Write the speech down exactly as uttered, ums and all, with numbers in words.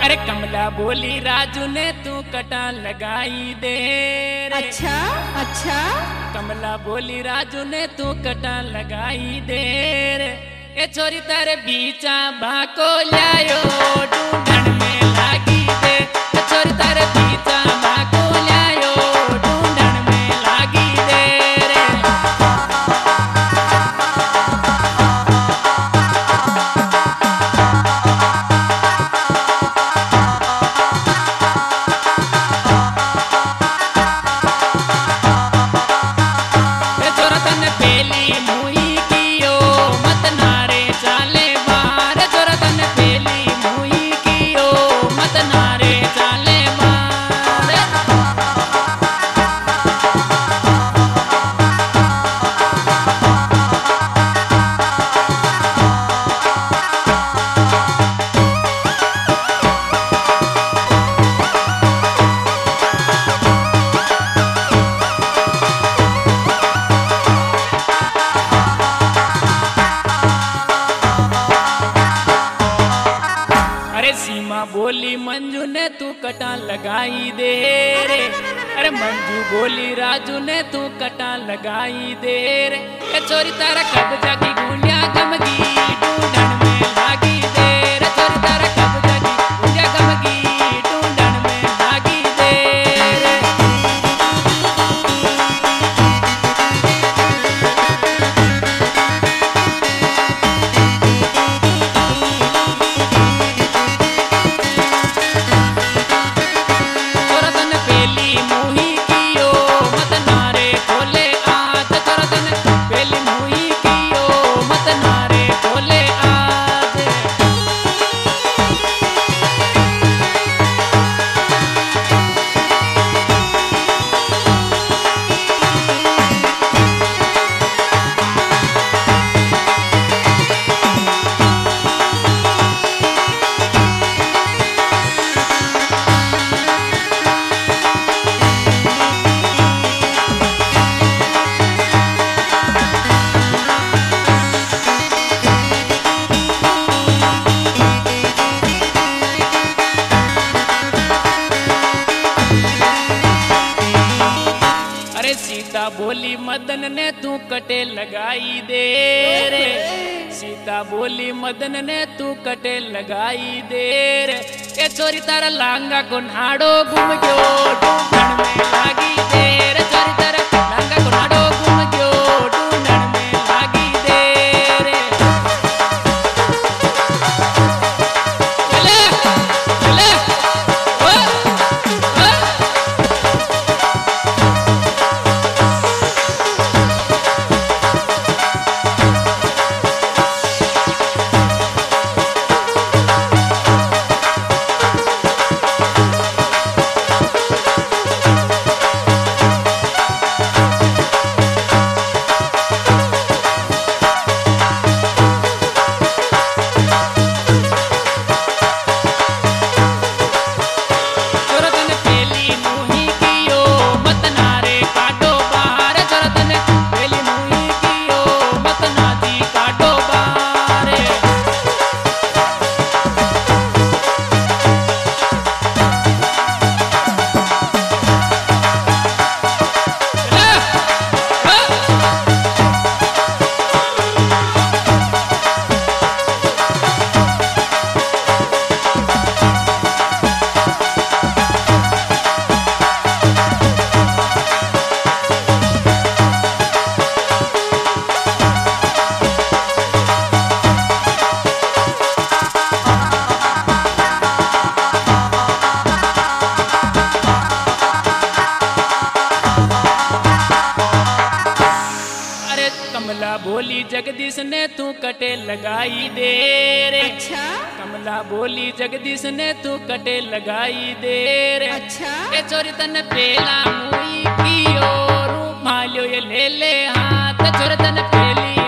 अरे कमला बोली राजू ने तू कटा लगाई दे रे। अच्छा अच्छा। कमला बोली राजू ने तू कटा लगाई दे रे। ए छोरी तारे बीचा भाको लायो ढूंढन में लागी दे। ए छोरी तारे बीचा भाको लायो ढूंढन में लागी दे रे। सीमा बोली मंजू ने तू कटा लगाई दे रे। अरे मंजू बोली राजू ने तू कटा लगाई दे रे। ए छोरी तारा कब जागी गुलिया गमगी ढूंढन में लागी दे रे। छोरी तारा कब जागी गुलिया गमगी ढूंढन में लागी दे रे। सीता बोली मदन ने तू कटे लगाई दे रे। सीता बोली मदन ने तू कटे लगाई दे रे। ए छोरी तारा लांगा को नाड़ो घूम गयो ढूंढन में लागी दे रे। छोरी तारा लांगा को नाड़ो घूम गयो ढूंढन में लागी दे रे। चले चले ओ ओ कमला बोली जगदीश ने तू कटे लगाई दे रे। अच्छा। कमला बोली जगदीश ने तू कटे लगाई दे रे। अच्छा। ए छोरी तन पेला मुई की ओरू मालियो ये ले ले हाथ। छोरी तन पेली